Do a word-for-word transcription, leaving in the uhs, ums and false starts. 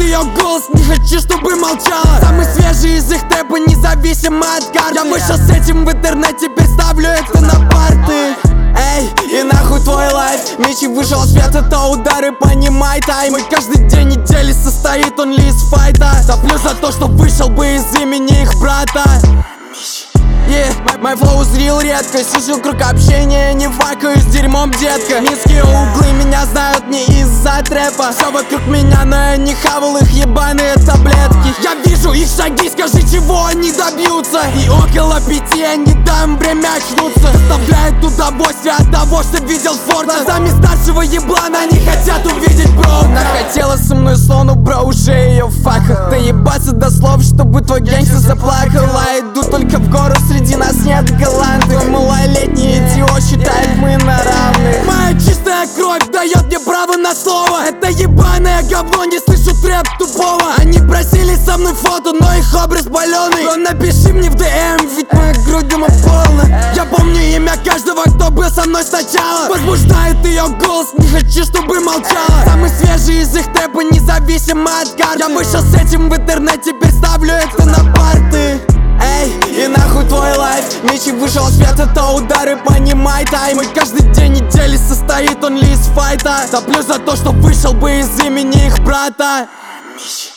ее голос, не хочу, чтобы молчала. Самый свежий из их тэпа, независимо от карты. Я вышел с этим в интернет, теперь ставлю это на парты. Эй, и нахуй твой лайф. Мечи вышел в свет, это удары, понимай тайм. И каждый день недели состоит он ли из файта. Топлю за то, что вышел бы из имени их брата. Yeah, мой флоу зрил редко, сижу круг общения, не факаюсь дерьмом, детка. Низкие углы меня знают не из-за трэпа. Все вокруг меня, но я не хавал их ебаные таблетки. Я вижу их шаги, скажи, чего они добьются. И около пяти я не дам время очнуться. Доставляет удовольствие от того, что видел Форд. Глазами старшего еблана они хотят увидеть бро. Она хотела со мной слону, бро, уже ее фака. Доебаться до слов, чтобы твой гангстер заплакал. А иду только в гору, среди нас нет галантов. Малолетний идиот считает мы на равных. Моя чистая кровь дает мне право на слово. Это ебаное говно, не слышу трэп тупого. Они просили со мной фото, но их образ паленый. Но напиши мне в ДМ, ведь моя грудь дома полна. Я помню имя каждого, кто был со мной сначала. Возбуждает ее голос, не хочу, чтобы молчала. Самый свежий из их тэпа, независимо от карты. Я вышел с этим в интернет, теперь ставлю это на парты. Эй, и нахуй твой лайф. Мечи вышел в свет, это удары, понимай тайм. И каждый день недели состоит он ли из файта. Топлю за то, что вышел бы из имени их брата.